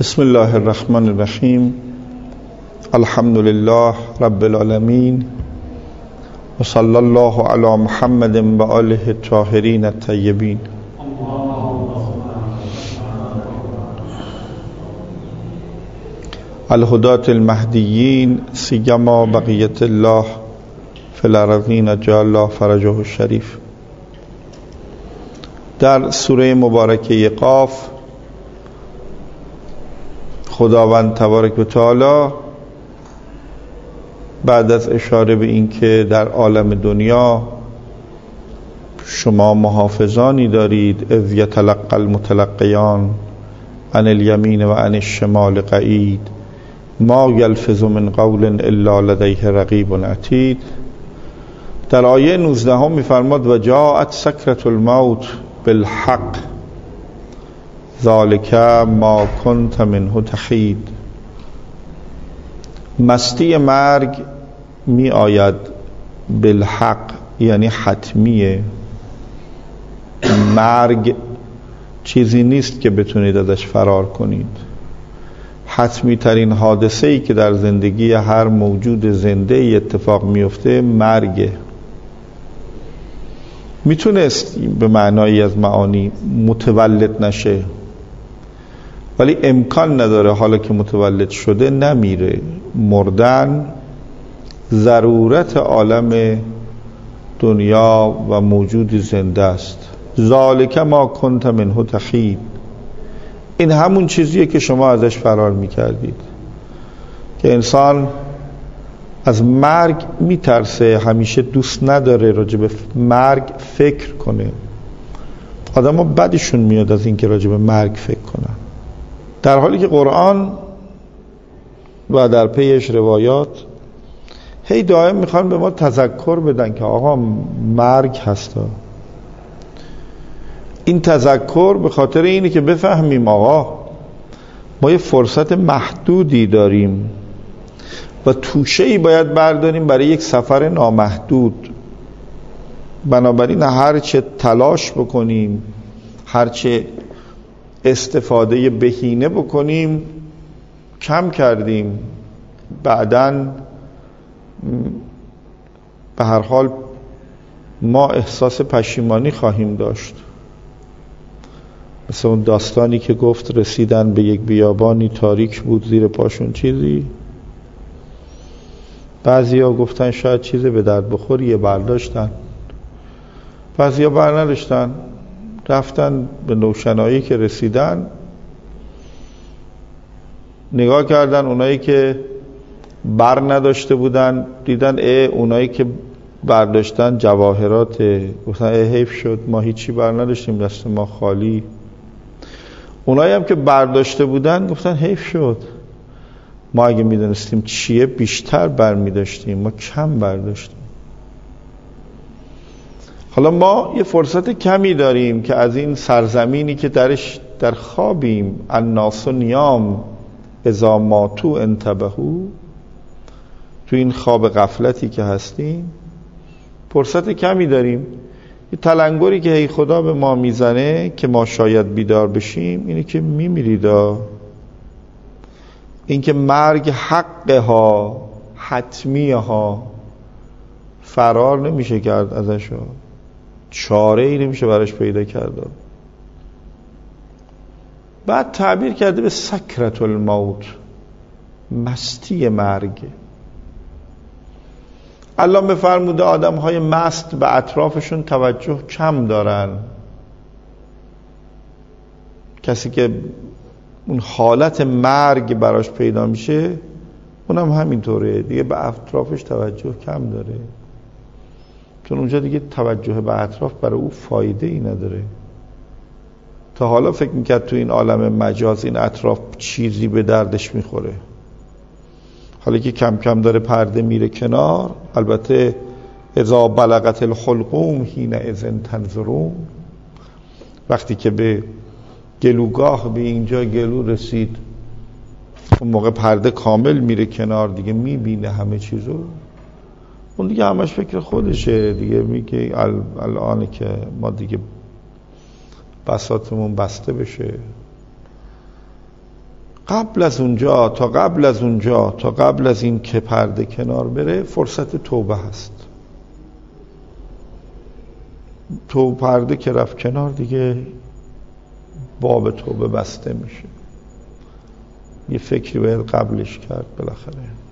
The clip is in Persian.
بسم الله الرحمن الرحیم. الحمد لله رب العالمین و صلی الله علی محمد و آله الطاهرین الطیبین. الهداة المهدیین سیما بقیت الله فی الارضین جعل الله فرجه الشریف. در سوره مبارکه قاف خداوند تبارک و تعالی بعد از اشاره به این که در عالم دنیا شما محافظانی دارید، اذ یتلقی المتلقیان عن الیمین و عن الشمال قعید ما یلفظ من قول الا لدیه رقیب عتید، در آیه 19 میفرماد و جاءت سکرة الموت بالحق ذالک ما کنت منه تحید. مستی مرگ می آید بالحق، یعنی حتمیه. مرگ چیزی نیست که بتونید ازش فرار کنید. حتمی ترین حادثه‌ای که در زندگی هر موجود زنده اتفاق میفته مرگه. میتونست به معنایی از معانی متولد نشه، ولی امکان نداره حالا که متولد شده نمیره. مردن ضرورت عالم دنیا و موجود زنده است. ذالک ما کنت منه تحید، این همون چیزیه که شما ازش فرار میکردید. که انسان از مرگ میترسه، همیشه دوست نداره راجع به مرگ فکر کنه. آدم ها بدشون میاد از این که راجع به مرگ فکر کنن، در حالی که قرآن و در پیش روایات هی دائم میخوان به ما تذکر بدن که آقا مرگ هستا. این تذکر به خاطر اینه که بفهمیم آقا ما یه فرصت محدودی داریم و توشه‌ای باید برداریم برای یک سفر نامحدود. بنابراین هرچه تلاش بکنیم، هرچه استفاده بهینه بکنیم کم کردیم. بعداً به هر حال ما احساس پشیمانی خواهیم داشت. مثل اون داستانی که گفت رسیدن به یک بیابانی تاریک بود، زیر پاشون چیزی. بعضیا گفتن شاید چیزی به درد بخوریه، برداشتن. بعضیا بر نداشتن، رفتن به روشنایی که رسیدن، نگاه کردن اونایی که بر نداشته بودن، دیدن اونایی که برداشتن جواهرات، گفتن حیف شد ما هیچی بر نداشتیم، دست ما خالی. اونایی هم که برداشته بودن گفتن حیف شد ما اگه میدونستیم چیه بیشتر بر میداشتیم، ما کم برداشتیم. حالا ما یه فرصت کمی داریم که از این سرزمینی که درش در خوابیم، الناس نیام اذا ماتوا انتبهوا، تو این خواب غفلتی که هستیم فرصت کمی داریم. یه تلنگری که هی خدا به ما میزنه که ما شاید بیدار بشیم اینه که میمیریدا. این که مرگ حقه ها، حتمیه ها، فرار نمیشه کرد ازش ها، چاره ای نمیشه براش پیدا کرد. بعد تعبیر کرده به سکرة الموت، مستی مرگ. الله میفرموده آدم های مست به اطرافشون توجه کم دارن. کسی که اون حالت مرگ براش پیدا میشه اونم همینطوره دیگه، به اطرافش توجه کم داره، چون اونجا دیگه توجه به اطراف برای او فایده ای نداره. تا حالا فکر میکرد تو این عالم مجاز این اطراف چیزی به دردش میخوره. حالا که کم کم داره پرده میره کنار، البته اذا بلغت الحلقوم حینئذ تنظرون، وقتی که به گلوگاه به اینجا گلو رسید اون موقع پرده کامل میره کنار، دیگه میبینه همه چیزو. اون دیگه همش فکر خودشه دیگه، میگه الان که ما دیگه بساطمون بسته بشه. قبل از اونجا تا قبل از این که پرده کنار بره فرصت توبه هست. تو پرده که رفت کنار دیگه باب توبه بسته میشه. یه فکری باید قبلش کرد بالاخره.